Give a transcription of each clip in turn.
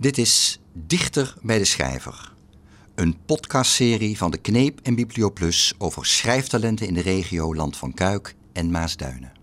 Dit is Dichter bij de Schrijver. Een podcastserie van de Kneep en Biblioplus over schrijftalenten in de regio Land van Kuik en Maasduinen.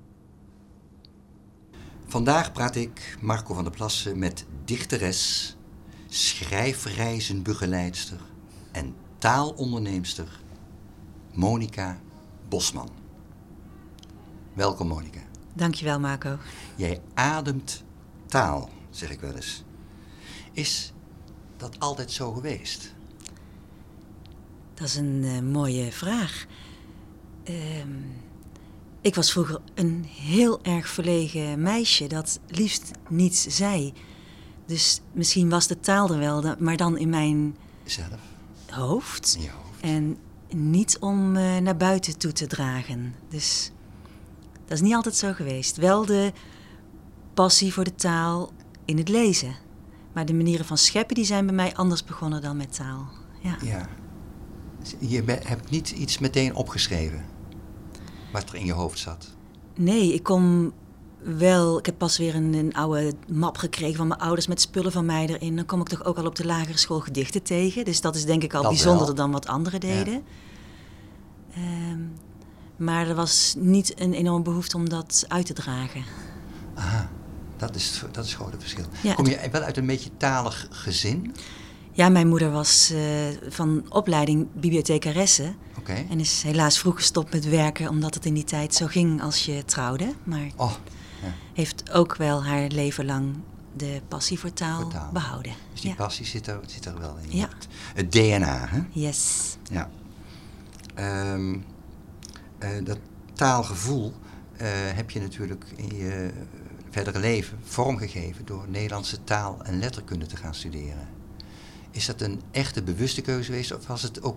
Vandaag praat ik, Marco van der Plassen, met dichteres, schrijfreizenbegeleidster en taalonderneemster Monica Bosman. Welkom, Monica. Dankjewel, Marco. Jij ademt taal, zeg ik wel eens. Is dat altijd zo geweest? Dat is een mooie vraag. Ik was vroeger een heel erg verlegen meisje dat liefst niets zei. Dus misschien was de taal er wel, maar dan in mijn hoofd. In je hoofd. En niet om naar buiten toe te dragen. Dus dat is niet altijd zo geweest. Wel de passie voor de taal in het lezen. Maar de manieren van scheppen die zijn bij mij anders begonnen dan met taal. Ja. Je hebt niet iets meteen opgeschreven wat er in je hoofd zat? Nee, ik kom wel. Ik heb pas weer een oude map gekregen van mijn ouders met spullen van mij erin. Dan kom ik toch ook al op de lagere school gedichten tegen. Dus dat is denk ik al bijzonderder dan wat anderen deden. Ja. Maar er was niet een enorme behoefte om dat uit te dragen. Aha, dat is gewoon het verschil. Ja, kom je wel uit een beetje talig gezin? Ja, mijn moeder was van opleiding bibliothecaresse. Okay. En is helaas vroeg gestopt met werken, omdat het in die tijd zo ging als je trouwde. Maar heeft ook wel haar leven lang de passie voor taal behouden. Dus die passie zit er wel in. Ja. Het DNA, hè? Yes. Ja. Dat taalgevoel heb je natuurlijk in je verdere leven vormgegeven door Nederlandse taal en letterkunde te gaan studeren. Is dat een echte bewuste keuze geweest of was het ook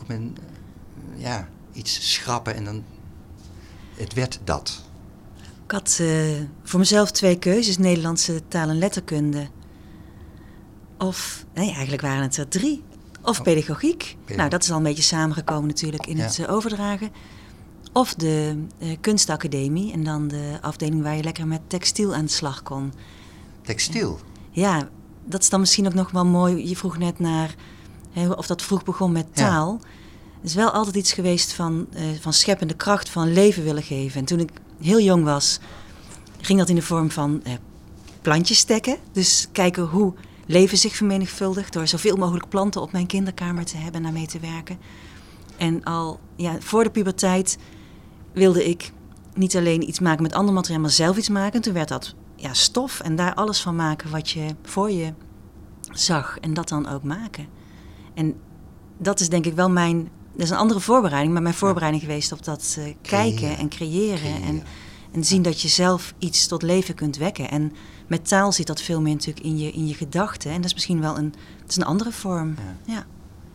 iets schrappen en dan het werd dat? Ik had voor mezelf 2 keuzes, Nederlandse taal en letterkunde. Eigenlijk waren het er 3. Of pedagogiek. Nou, dat is al een beetje samengekomen natuurlijk in het overdragen. Of de kunstacademie en dan de afdeling waar je lekker met textiel aan de slag kon. Textiel? Ja, dat is dan misschien ook nog wel mooi. Je vroeg net naar of dat vroeg begon met taal. Ja. Het is wel altijd iets geweest van scheppende kracht, van leven willen geven. En toen ik heel jong was, ging dat in de vorm van plantjes stekken. Dus kijken hoe leven zich vermenigvuldigt door zoveel mogelijk planten op mijn kinderkamer te hebben en daarmee te werken. En al voor de puberteit wilde ik niet alleen iets maken met ander materiaal, maar zelf iets maken. Toen werd dat stof en daar alles van maken wat je voor je zag en dat dan ook maken. En dat is denk ik wel dat is een andere voorbereiding, maar mijn voorbereiding geweest op dat kijken en creëren. En zien dat je zelf iets tot leven kunt wekken. En met taal zit dat veel meer natuurlijk in je gedachten. En dat is misschien wel een andere vorm. Ja.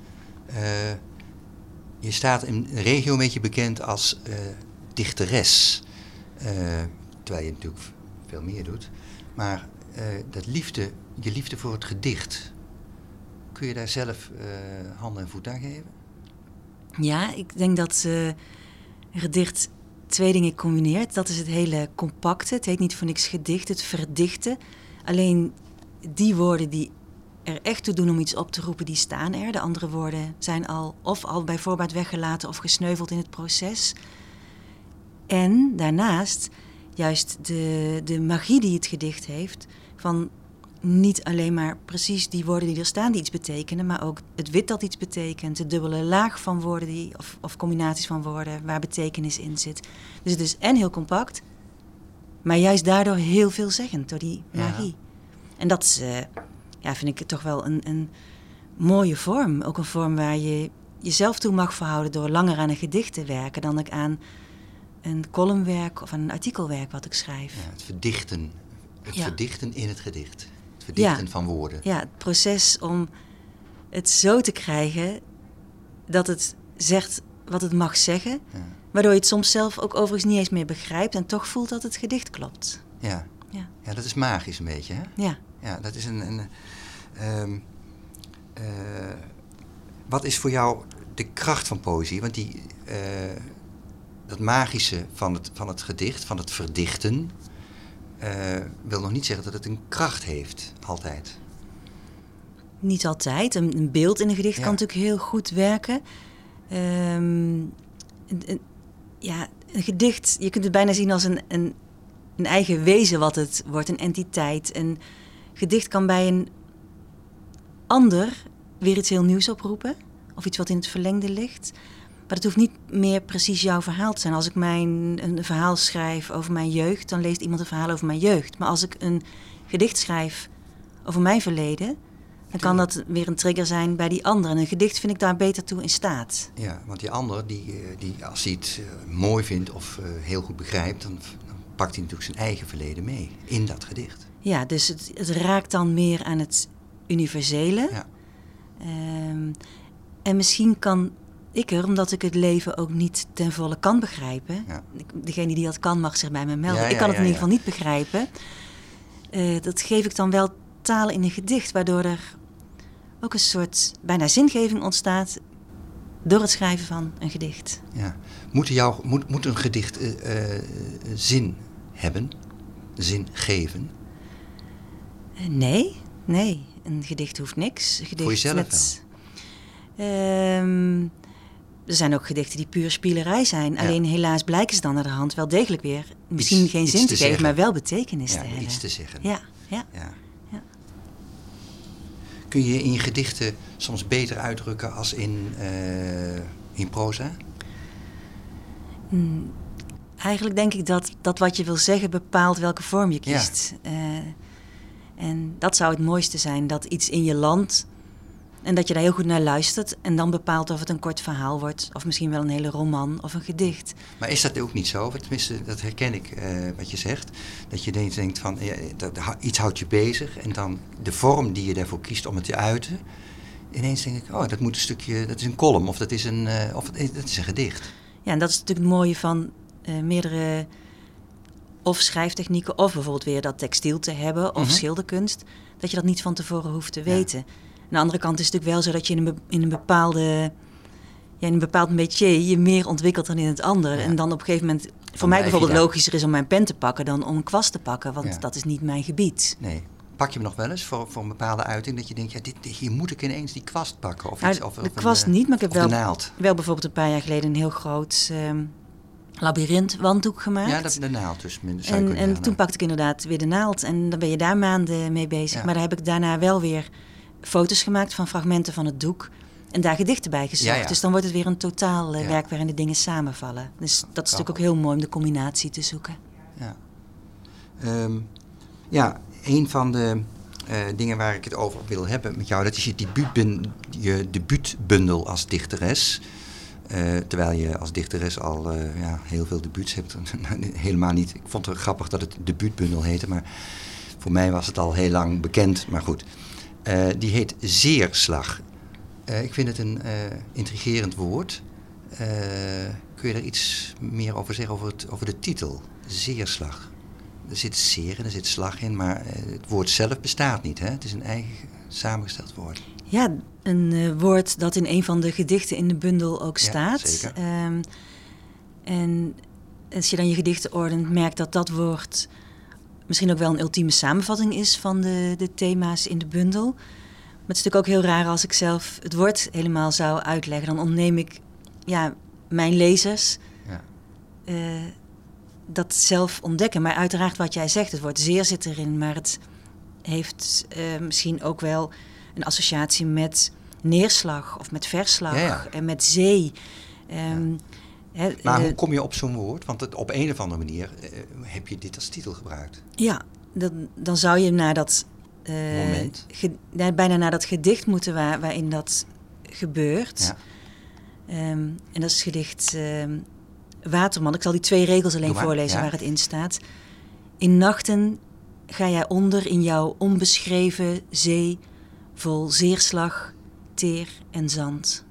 Je staat in een regio een beetje bekend als dichteres. Terwijl je natuurlijk veel meer doet. Maar je liefde voor het gedicht, kun je daar zelf handen en voet aan geven? Ja, ik denk dat een gedicht 2 dingen combineert. Dat is het hele compacte. Het heet niet voor niks gedicht, het verdichten. Alleen die woorden die er echt toe doen om iets op te roepen, die staan er. De andere woorden zijn al bij voorbaat weggelaten of gesneuveld in het proces. En daarnaast juist de magie die het gedicht heeft, van niet alleen maar precies die woorden die er staan die iets betekenen, maar ook het wit dat iets betekent, de dubbele laag van woorden of combinaties van woorden waar betekenis in zit. Dus het is heel compact, maar juist daardoor heel veelzeggend, door die magie. Ja. En dat is, vind ik toch wel een mooie vorm. Ook een vorm waar je jezelf toe mag verhouden door langer aan een gedicht te werken dan ik aan een columnwerk of aan een artikelwerk wat ik schrijf. Ja, het verdichten. Verdichten in het gedicht. Het verdichten van woorden. Ja, het proces om het zo te krijgen dat het zegt wat het mag zeggen. Ja. Waardoor je het soms zelf ook overigens niet eens meer begrijpt en toch voelt dat het gedicht klopt. Ja, dat is magisch een beetje, hè? Ja, dat is wat is voor jou de kracht van poëzie? Want dat magische van het gedicht, van het verdichten, wil nog niet zeggen dat het een kracht heeft, altijd. Niet altijd. Een beeld in een gedicht kan natuurlijk heel goed werken. Een gedicht, je kunt het bijna zien als een eigen wezen wat het wordt, een entiteit. Een gedicht kan bij een ander weer iets heel nieuws oproepen. Of iets wat in het verlengde ligt. Maar het hoeft niet meer precies jouw verhaal te zijn. Als ik een verhaal schrijf over mijn jeugd, dan leest iemand een verhaal over mijn jeugd. Maar als ik een gedicht schrijf over mijn verleden, dan kan dat weer een trigger zijn bij die ander. En een gedicht vind ik daar beter toe in staat. Ja, want die ander, die als hij het mooi vindt of heel goed begrijpt, dan pakt hij natuurlijk zijn eigen verleden mee in dat gedicht. Ja, dus het raakt dan meer aan het universele. Ja. En misschien kan ik omdat ik het leven ook niet ten volle kan begrijpen. Ja. Degene die dat kan mag zich bij me melden. Ik kan het in ieder geval niet begrijpen. Dat geef ik dan wel taal in een gedicht, waardoor er ook een soort bijna zingeving ontstaat door het schrijven van een gedicht. Ja. Moet een gedicht zin hebben? Zin geven? Nee. Een gedicht hoeft niks. Een gedicht voor jezelf wel? Er zijn ook gedichten die puur spielerij zijn. Ja. Alleen helaas blijken ze dan naar de hand wel degelijk weer misschien geen zin te geven, maar wel betekenis te hebben. Iets te zeggen. Ja. Kun je in je gedichten soms beter uitdrukken als in proza? Eigenlijk denk ik dat wat je wil zeggen bepaalt welke vorm je kiest. Ja. En dat zou het mooiste zijn, dat iets in je landt en dat je daar heel goed naar luistert en dan bepaalt of het een kort verhaal wordt of misschien wel een hele roman of een gedicht. Maar is dat ook niet zo? Tenminste, dat herken ik wat je zegt. Dat je denkt van iets houdt je bezig en dan de vorm die je daarvoor kiest om het te uiten. Ineens denk ik, dat moet een stukje, dat is een column of dat is een gedicht. Ja, en dat is natuurlijk het mooie van meerdere of schrijftechnieken of bijvoorbeeld weer dat textiel te hebben of schilderkunst. Dat je dat niet van tevoren hoeft te weten. Ja. Aan de andere kant is het natuurlijk wel zo dat je in een bepaald métier je meer ontwikkelt dan in het andere. Ja. En dan op een gegeven moment, voor mij bijvoorbeeld logischer is om mijn pen te pakken dan om een kwast te pakken, want dat is niet mijn gebied. Nee. Pak je hem nog wel eens voor een bepaalde uiting dat je denkt, hier moet ik ineens die kwast pakken? Of iets, de kwast niet, maar ik heb wel bijvoorbeeld een paar jaar geleden een heel groot labyrintwanddoek gemaakt. Ja, de naald dus. En toen pakte ik inderdaad weer de naald en dan ben je daar maanden mee bezig. Ja. Maar daar heb ik daarna wel weer foto's gemaakt van fragmenten van het doek en daar gedichten bij gezocht. Ja. Dus dan wordt het weer een totaal werk waarin de dingen samenvallen. Dus dat is natuurlijk ook heel mooi om de combinatie te zoeken. Ja. Een van de dingen waar ik het over wil hebben met jou, dat is je debuutbundel als dichteres. Terwijl je als dichteres al heel veel debuuts hebt. Helemaal niet. Ik vond het grappig dat het debuutbundel heette, maar voor mij was het al heel lang bekend. Maar goed, die heet Zeerslag. Ik vind het een intrigerend woord. Kun je daar iets meer over zeggen, over de titel? Zeerslag. Er zit zeer en er zit slag in, maar het woord zelf bestaat niet. Hè? Het is een eigen samengesteld woord. Ja, een woord dat in een van de gedichten in de bundel ook staat. Zeker. En als je dan je gedichten ordent, merkt dat woord misschien ook wel een ultieme samenvatting is van de thema's in de bundel. Maar het is natuurlijk ook heel raar als ik zelf het woord helemaal zou uitleggen. Dan ontneem ik mijn lezers dat zelf ontdekken. Maar uiteraard wat jij zegt, het woord zeer zit erin, maar het heeft misschien ook wel een associatie met neerslag of met verslag en met zee. Maar hoe kom je op zo'n woord? Want op een of andere manier heb je dit als titel gebruikt. Ja, dan zou je naar dat moment bijna naar dat gedicht moeten waarin dat gebeurt. Ja. En dat is het gedicht Waterman. Ik zal die 2 regels alleen voorlezen waar het in staat. In nachten ga jij onder in jouw onbeschreven zee vol zeerslag, teer en zand.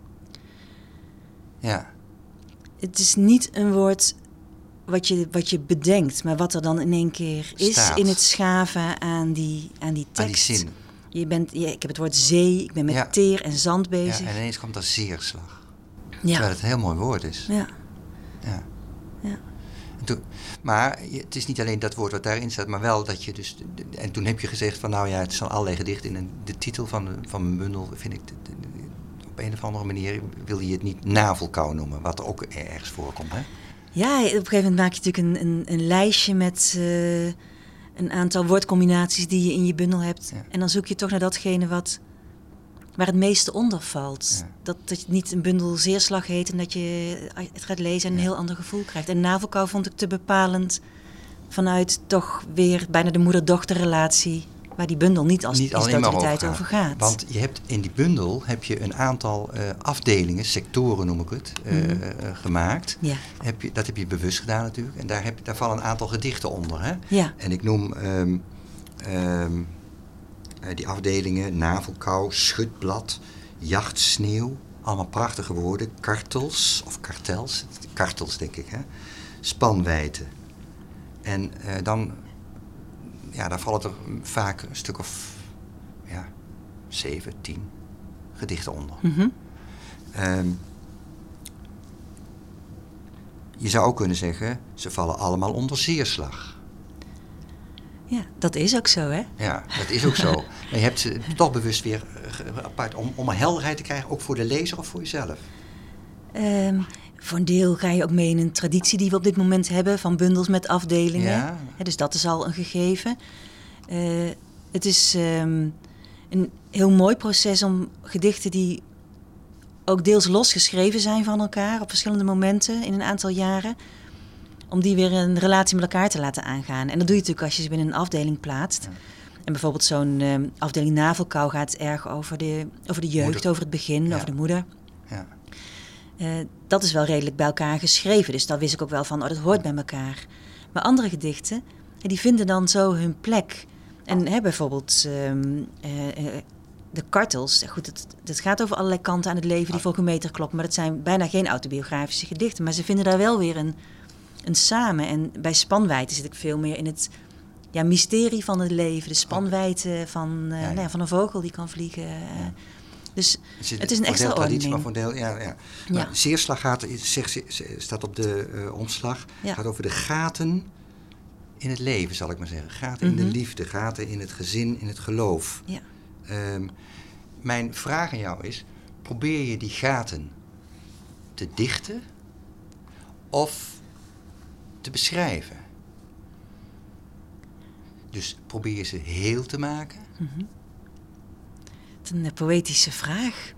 Ja. Het is niet een woord wat je bedenkt, maar wat er dan in één keer is in het schaven aan die tekst. Aan die zin. Ik heb het woord zee, ik ben met teer en zand bezig. Ja, en ineens komt er zeerslag. Ja. Terwijl het een heel mooi woord is. Ja. Maar het is niet alleen dat woord wat daarin staat, maar wel dat je dus... En toen heb je gezegd van nou ja, het zijn allerlei gedichten. En de titel van mijn bundel vind ik... Op een of andere manier wil je het niet navelkou noemen, wat er ook ergens voorkomt, hè? Ja, op een gegeven moment maak je natuurlijk een lijstje met een aantal woordcombinaties die je in je bundel hebt. Ja. En dan zoek je toch naar datgene waar het meeste onder valt. Ja. Dat het niet een bundel zeerslag heet en dat je het gaat lezen en een heel ander gevoel krijgt. En navelkou vond ik te bepalend vanuit toch weer bijna de moeder-dochterrelatie, waar die bundel niet als totaliteit over gaat. Want je hebt in die bundel een aantal afdelingen, sectoren noem ik het, gemaakt. Ja. Dat heb je bewust gedaan natuurlijk. En daar vallen een aantal gedichten onder. Hè? Ja. En ik noem die afdelingen navelkou, schutblad, jachtsneeuw. Allemaal prachtige woorden. Kartels, of kartels. Kartels denk ik. Hè? Spanwijdte. En dan... Ja, daar vallen er vaak een stuk of 7, 10 gedichten onder. Mm-hmm. Je zou ook kunnen zeggen, ze vallen allemaal onder zeerslag. Ja, dat is ook zo, hè? Ja, dat is ook zo. Maar je hebt ze toch bewust weer apart om een helderheid te krijgen, ook voor de lezer of voor jezelf. Voor een deel ga je ook mee in een traditie die we op dit moment hebben van bundels met afdelingen. Ja. Dus dat is al een gegeven. Het is een heel mooi proces om gedichten die ook deels losgeschreven zijn van elkaar op verschillende momenten in een aantal jaren, om die weer een relatie met elkaar te laten aangaan. En dat doe je natuurlijk als je ze binnen een afdeling plaatst. Ja. En bijvoorbeeld zo'n afdeling navelkou gaat erg over de jeugd, moeder. Over het begin, over de moeder. Ja. Dat is wel redelijk bij elkaar geschreven. Dus daar wist ik ook wel van, dat hoort bij elkaar. Maar andere gedichten, die vinden dan zo hun plek. En bijvoorbeeld de kartels. Goed, dat gaat over allerlei kanten aan het leven die volgens meter kloppen. Maar dat zijn bijna geen autobiografische gedichten. Maar ze vinden daar wel weer een samen. En bij spanwijdte zit ik veel meer in het mysterie van het leven. De spanwijdte van een vogel die kan vliegen. Dus het is een extra ordening. Maar voor een deel, ja. Maar zeerslag staat op de omslag. Het gaat over de gaten in het leven, zal ik maar zeggen. Gaten in de liefde, gaten in het gezin, in het geloof. Ja. Mijn vraag aan jou is, probeer je die gaten te dichten of te beschrijven? Dus probeer je ze heel te maken? Mm-hmm. Een poëtische vraag.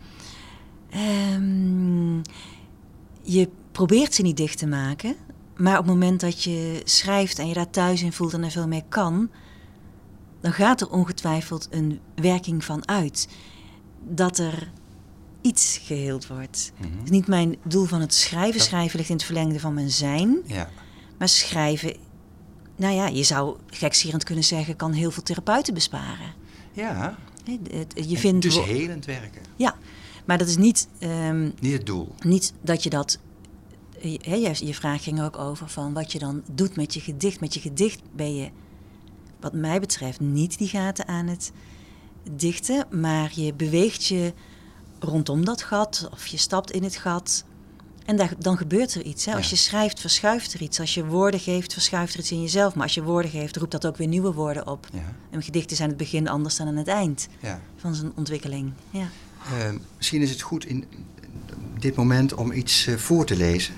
Je probeert ze niet dicht te maken, maar op het moment dat je schrijft en je daar thuis in voelt en er veel mee kan, dan gaat er ongetwijfeld een werking van uit. Dat er iets geheeld wordt. Mm-hmm. Het is niet mijn doel van het schrijven. Schrijven ligt in het verlengde van mijn zijn. Ja. Maar schrijven, je zou gekscherend kunnen zeggen, kan heel veel therapeuten besparen. Ja. Je vindt dus helend werken. Ja, maar dat is niet... niet het doel. Niet dat je dat... Je vraag ging ook over van wat je dan doet met je gedicht. Met je gedicht ben je, wat mij betreft, niet die gaten aan het dichten. Maar je beweegt je rondom dat gat of je stapt in het gat. En dan gebeurt er iets. Hè? Ja. Als je schrijft, verschuift er iets. Als je woorden geeft, verschuift er iets in jezelf. Maar als je woorden geeft, roept dat ook weer nieuwe woorden op. Ja. En gedichten zijn het begin anders dan aan het eind van zijn ontwikkeling. Ja. Misschien is het goed in dit moment om iets voor te lezen.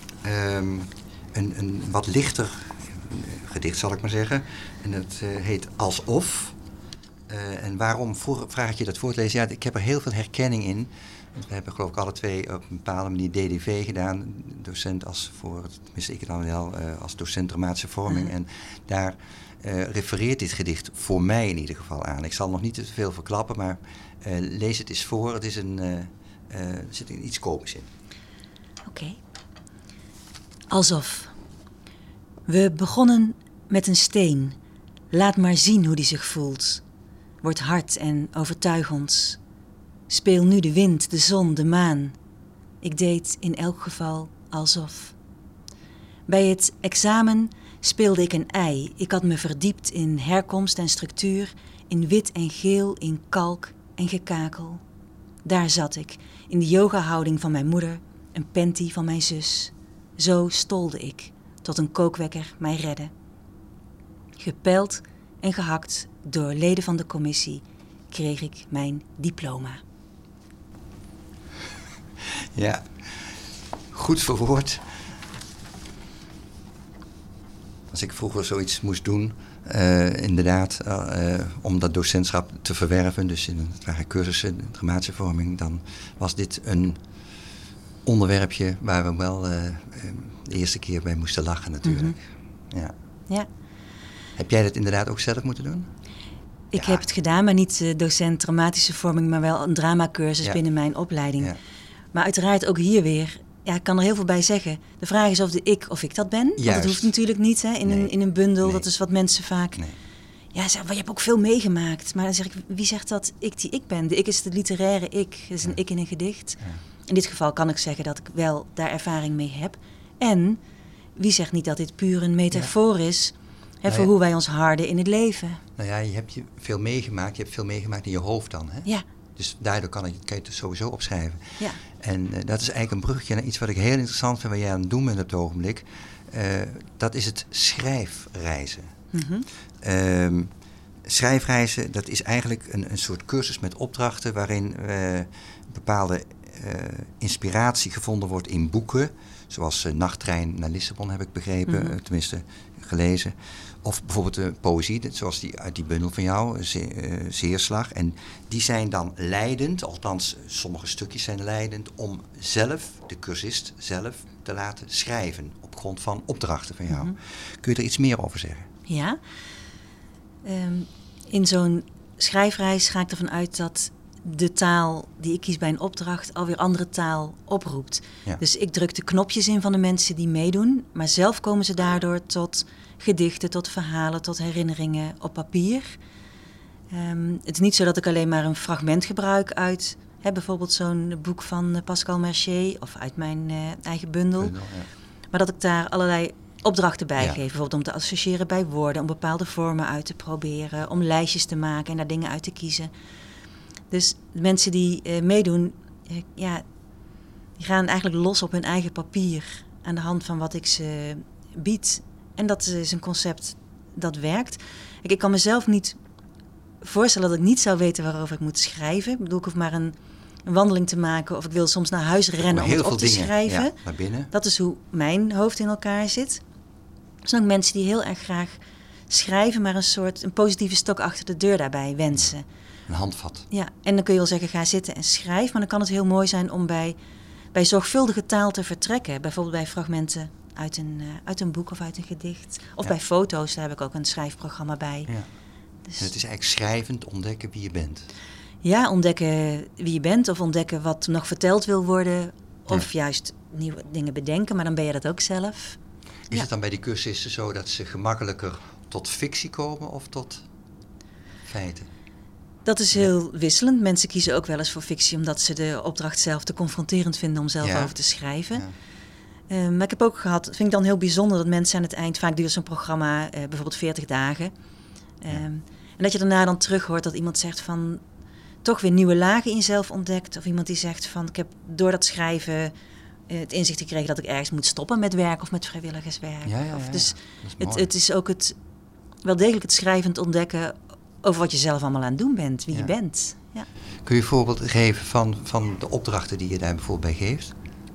Een wat lichter gedicht, zal ik maar zeggen. En dat heet Alsof. En waarom vraag ik je dat voor te lezen? Ja, ik heb er heel veel herkenning in. We hebben geloof ik alle twee op een bepaalde manier DDV gedaan. Docent tenminste ik dan wel, als docent dramatische vorming. Uh-huh. En daar refereert dit gedicht voor mij in ieder geval aan. Ik zal nog niet te veel verklappen, maar lees het eens voor. Het is er zit iets komisch in. Oké. Alsof. We begonnen met een steen. Laat maar zien hoe die zich voelt. Word hard en overtuig ons. Speel nu de wind, de zon, de maan. Ik deed in elk geval alsof. Bij het examen speelde ik een ei. Ik had me verdiept in herkomst en structuur, in wit en geel, in kalk en gekakel. Daar zat ik, in de yogahouding van mijn moeder, een panty van mijn zus. Zo stolde ik, tot een kookwekker mij redde. Gepeld en gehakt door leden van de commissie kreeg ik mijn diploma. Ja, goed verwoord. Als ik vroeger zoiets moest doen, inderdaad, om dat docentschap te verwerven, dus het waren cursussen, dramatische vorming, dan was dit een onderwerpje waar we wel de eerste keer bij moesten lachen natuurlijk. Mm-hmm. Ja. Heb jij dat inderdaad ook zelf moeten doen? Ik heb het gedaan, maar niet docent dramatische vorming, maar wel een dramacursus binnen mijn opleiding. Ja. Maar uiteraard ook hier weer, ik kan er heel veel bij zeggen. De vraag is of ik dat ben. Juist. Want dat hoeft natuurlijk niet hè, in een bundel. Nee. Dat is wat mensen vaak... Nee. Ja, zeggen, je hebt ook veel meegemaakt. Maar dan zeg ik, wie zegt dat ik die ik ben? De ik is het literaire ik. Dat is een ik in een gedicht. Ja. In dit geval kan ik zeggen dat ik wel daar ervaring mee heb. En wie zegt niet dat dit puur een metafoor is... voor hoe wij ons harden in het leven. Nou ja, je hebt veel meegemaakt. Je hebt veel meegemaakt in je hoofd dan, hè? Ja. Dus daardoor kan je het sowieso opschrijven. Ja. En dat is eigenlijk een bruggetje naar iets wat ik heel interessant vind... wat jij aan het doen bent op het ogenblik. Dat is het schrijfreizen. Mm-hmm. Schrijfreizen, dat is eigenlijk een soort cursus met opdrachten... waarin bepaalde inspiratie gevonden wordt in boeken... zoals Nachttrein naar Lissabon heb ik begrepen, mm-hmm. Tenminste gelezen... Of bijvoorbeeld poëzie, zoals uit die bundel van jou, Zeerslag. En die zijn dan leidend, althans sommige stukjes zijn leidend... om zelf, de cursist zelf, te laten schrijven... op grond van opdrachten van jou. Mm-hmm. Kun je er iets meer over zeggen? Ja. In zo'n schrijfreis ga ik ervan uit dat de taal die ik kies bij een opdracht... alweer andere taal oproept. Ja. Dus ik druk de knopjes in van de mensen die meedoen... maar zelf komen ze daardoor tot... gedichten, tot verhalen, tot herinneringen op papier. Het is niet zo dat ik alleen maar een fragment gebruik uit... bijvoorbeeld zo'n boek van Pascal Mercier... of uit mijn eigen bundel. Maar dat ik daar allerlei opdrachten bij geef. Bijvoorbeeld om te associëren bij woorden... om bepaalde vormen uit te proberen... om lijstjes te maken en daar dingen uit te kiezen. Dus de mensen die meedoen... die gaan eigenlijk los op hun eigen papier... aan de hand van wat ik ze bied... En dat is een concept dat werkt. Ik kan mezelf niet voorstellen dat ik niet zou weten waarover ik moet schrijven. Ik bedoel, ik hoef maar een wandeling te maken... of ik wil soms naar huis rennen om het op te schrijven. Ja, naar binnen. Dat is hoe mijn hoofd in elkaar zit. Er zijn ook mensen die heel erg graag schrijven... maar een positieve stok achter de deur daarbij wensen. Een handvat. Ja, en dan kun je wel zeggen, ga zitten en schrijf. Maar dan kan het heel mooi zijn om bij zorgvuldige taal te vertrekken. Bijvoorbeeld bij fragmenten... Uit een boek of uit een gedicht. Of bij foto's, daar heb ik ook een schrijfprogramma bij. Ja. Dus het is eigenlijk schrijvend ontdekken wie je bent. Ja, ontdekken wie je bent of ontdekken wat nog verteld wil worden. Of juist nieuwe dingen bedenken, maar dan ben je dat ook zelf. Is het dan bij die cursisten zo dat ze gemakkelijker tot fictie komen of tot feiten? Dat is heel wisselend. Mensen kiezen ook wel eens voor fictie... omdat ze de opdracht zelf te confronterend vinden om zelf over te schrijven. Ja. Maar ik heb ook gehad, vind ik dan heel bijzonder... dat mensen aan het eind, vaak duurt zo'n programma bijvoorbeeld 40 dagen... En dat je daarna dan terug hoort dat iemand zegt van... toch weer nieuwe lagen in jezelf ontdekt. Of iemand die zegt van, ik heb door dat schrijven... het inzicht gekregen dat ik ergens moet stoppen met werk... of met vrijwilligerswerk. Dus het is ook wel degelijk het schrijvend ontdekken... over wat je zelf allemaal aan het doen bent, wie je bent. Ja. Kun je een voorbeeld geven van de opdrachten die je daar bijvoorbeeld bij geeft?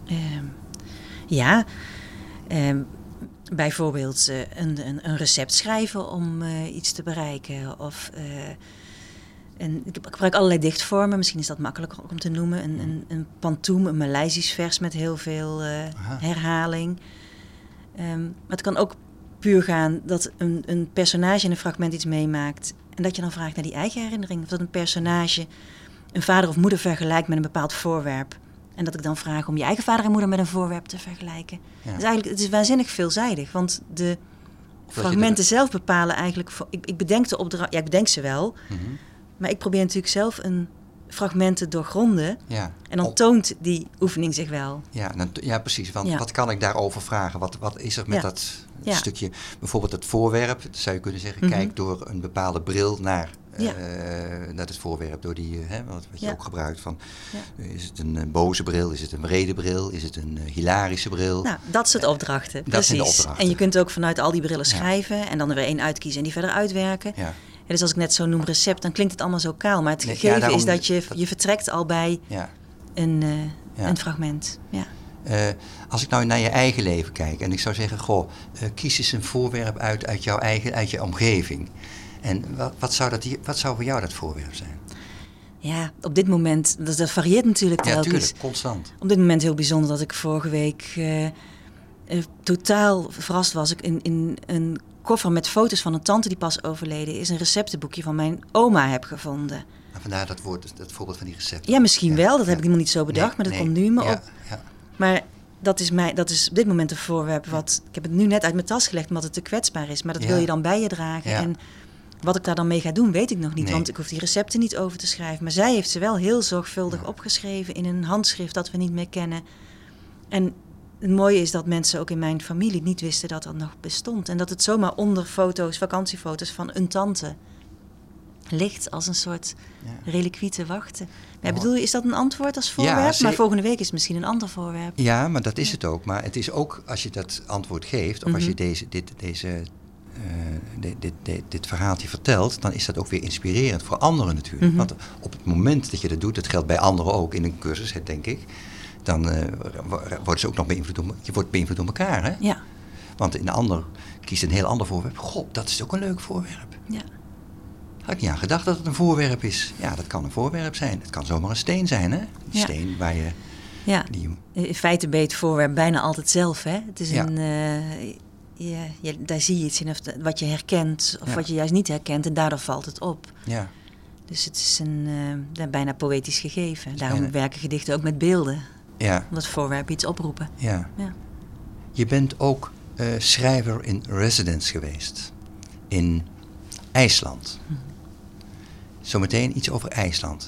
Bijvoorbeeld een recept schrijven om iets te bereiken. Of ik gebruik allerlei dichtvormen, misschien is dat makkelijker om te noemen. Een pantoum, een Maleisisch vers met heel veel herhaling. Maar het kan ook puur gaan dat een personage in een fragment iets meemaakt... en dat je dan vraagt naar die eigen herinnering. Of dat een personage een vader of moeder vergelijkt met een bepaald voorwerp... En dat ik dan vraag om je eigen vader en moeder met een voorwerp te vergelijken. Ja. Dus eigenlijk, het is waanzinnig veelzijdig. Want de fragmenten zelf bepalen eigenlijk... Ik bedenk de opdracht... Ja, ik bedenk ze wel. Mm-hmm. Maar ik probeer natuurlijk zelf een fragmenten doorgronden. Ja. En dan toont die oefening zich wel. Ja, precies. Want wat kan ik daarover vragen? Wat is er met dat stukje? Bijvoorbeeld het voorwerp, zou je kunnen zeggen, kijk door een bepaalde bril naar het voorwerp. Door die, wat je ook gebruikt. Is het een boze bril? Is het een brede bril? Is het een hilarische bril? Nou, dat soort opdrachten. Dat precies. zijn de opdrachten. En je kunt ook vanuit al die brillen schrijven en dan er weer één uitkiezen en die verder uitwerken. Ja. Dus als ik net zo noem recept, dan klinkt het allemaal zo kaal. Maar het gegeven is dat je vertrekt al bij een fragment. Ja. Als ik nou naar je eigen leven kijk en ik zou zeggen, kies eens een voorwerp uit je omgeving. En wat zou voor jou dat voorwerp zijn? Ja, op dit moment, dat varieert natuurlijk telkens. Ja, tuurlijk, constant. Op dit moment heel bijzonder dat ik vorige week totaal verrast was. Ik in een koffer met foto's van een tante die pas overleden is, een receptenboekje van mijn oma heb gevonden. En vandaar dat voorbeeld van die recepten. Ja, misschien wel. Dat heb ik helemaal niet zo bedacht, maar dat komt nu in me op. Ja. Maar dat is op dit moment een voorwerp ik heb het nu net uit mijn tas gelegd omdat het te kwetsbaar is. Maar dat wil je dan bij je dragen. Ja. En wat ik daar dan mee ga doen, weet ik nog niet. Want ik hoef die recepten niet over te schrijven. Maar zij heeft ze wel heel zorgvuldig opgeschreven in een handschrift dat we niet meer kennen. En het mooie is dat mensen ook in mijn familie niet wisten dat dat nog bestond. En dat het zomaar onder vakantiefoto's van een tante ligt als een soort reliquie te wachten. Maar bedoel je, is dat een antwoord als voorwerp? Ja, maar volgende week is het misschien een ander voorwerp. Ja, maar dat is het ook. Maar het is ook, als je dat antwoord geeft, of als je dit verhaaltje vertelt, dan is dat ook weer inspirerend voor anderen natuurlijk. Want op het moment dat je dat doet, dat geldt bij anderen ook in een cursus, denk ik, dan worden ze ook nog beïnvloed je wordt beïnvloed door elkaar, hè? Ja. Want een ander kiest een heel ander voorwerp. God, dat is ook een leuk voorwerp. Ja. Had ik niet aan gedacht dat het een voorwerp is. Ja, dat kan een voorwerp zijn. Het kan zomaar een steen zijn, hè? Die steen waar je... Ja, in feite ben je het voorwerp bijna altijd zelf, hè? Het is daar zie je iets in wat je herkent of wat je juist niet herkent en daardoor valt het op. Ja. Dus het is een bijna poëtisch gegeven. Daarom werken gedichten ook met beelden. Ja. Omdat voorwerpen iets oproepen. Ja. Je bent ook schrijver in residence geweest. In IJsland. Zometeen iets over IJsland.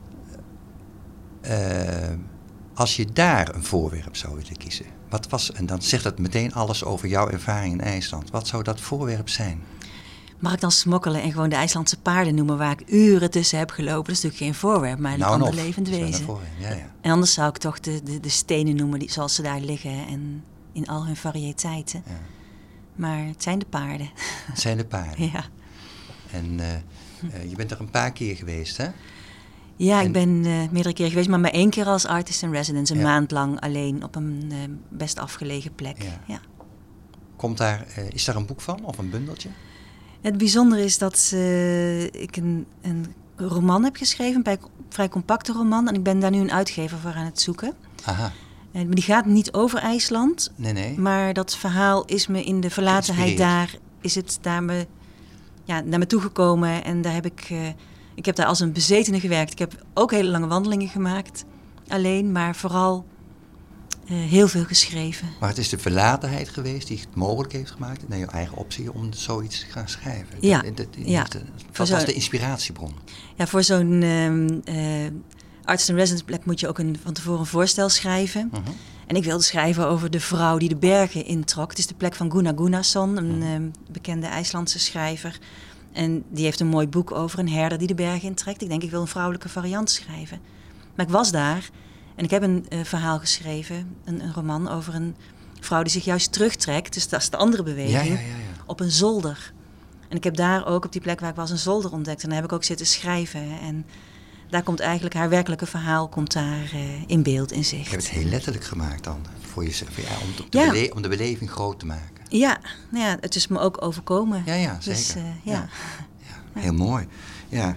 Als je daar een voorwerp zou willen kiezen. En dan zegt dat meteen alles over jouw ervaring in IJsland. Wat zou dat voorwerp zijn? Mag ik dan smokkelen en gewoon de IJslandse paarden noemen waar ik uren tussen heb gelopen? Dat is natuurlijk geen voorwerp, maar een ander levend wezen. Ja. En anders zou ik toch de stenen noemen zoals ze daar liggen en in al hun variëteiten. Ja. Maar het zijn de paarden. Het zijn de paarden. Ja. En je bent er een paar keer geweest, hè? Ja, ik ben meerdere keer geweest, maar 1 keer als artist in residence. Een maand lang alleen op een best afgelegen plek. Ja. Is daar een boek van of een bundeltje? Het bijzondere is dat ik een roman heb geschreven, een vrij compacte roman. En ik ben daar nu een uitgever voor aan het zoeken. Aha. Maar die gaat niet over IJsland. Nee. Maar dat verhaal is me in de verlatenheid naar me toegekomen. En daar heb ik heb daar als een bezetene gewerkt. Ik heb ook hele lange wandelingen gemaakt. Alleen, maar vooral heel veel geschreven. Maar het is de verlatenheid geweest die het mogelijk heeft gemaakt, naar je eigen optie, om zoiets te gaan schrijven. Wat was de inspiratiebron? Ja, voor zo'n artist in residence plek moet je ook van tevoren een voorstel schrijven. Uh-huh. En ik wilde schrijven over de vrouw die de bergen introk. Het is de plek van Gunnar Gunnarsson, een bekende IJslandse schrijver. En die heeft een mooi boek over een herder die de bergen intrekt. Ik wil een vrouwelijke variant schrijven. Maar ik was daar en ik heb een verhaal geschreven, een roman over een vrouw die zich juist terugtrekt. Dus dat is de andere beweging, op een zolder. En ik heb daar ook op die plek waar ik was een zolder ontdekt. En daar heb ik ook zitten schrijven. En daar komt eigenlijk haar werkelijke verhaal in beeld, in zicht. Je hebt het heel letterlijk gemaakt dan, voor jezelf, om de beleving groot te maken. Ja, het is me ook overkomen. Ja, zeker. Dus, heel mooi. Ja.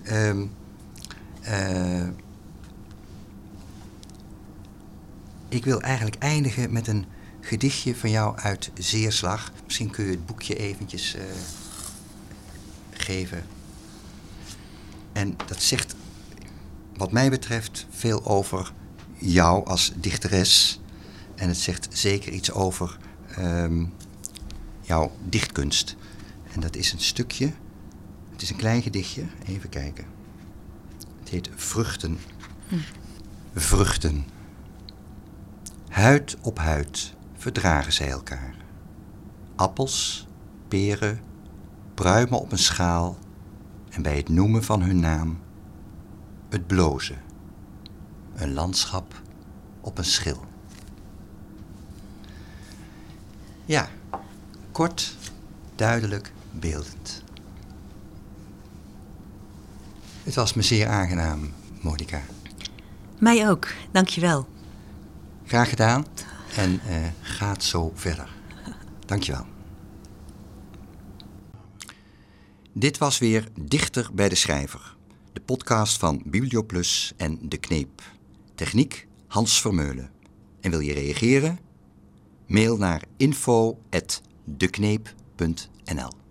Ik wil eigenlijk eindigen met een gedichtje van jou uit Zeerslag. Misschien kun je het boekje eventjes geven. En dat zegt, wat mij betreft, veel over jou als dichteres. En het zegt zeker iets over jouw dichtkunst. En dat is een stukje. Het is een klein gedichtje. Even kijken. Het heet Vruchten. Vruchten. Huid op huid verdragen zij elkaar. Appels, peren, pruimen op een schaal en bij het noemen van hun naam het blozen. Een landschap op een schil. Ja, kort, duidelijk, beeldend. Het was me zeer aangenaam, Monica. Mij ook, dankjewel. Graag gedaan en gaat zo verder. Dankjewel. Dit was weer Dichter bij de Schrijver. De podcast van Biblioplus en De Kneep. Techniek Hans Vermeulen. En wil je reageren? Mail naar info@dekneep.nl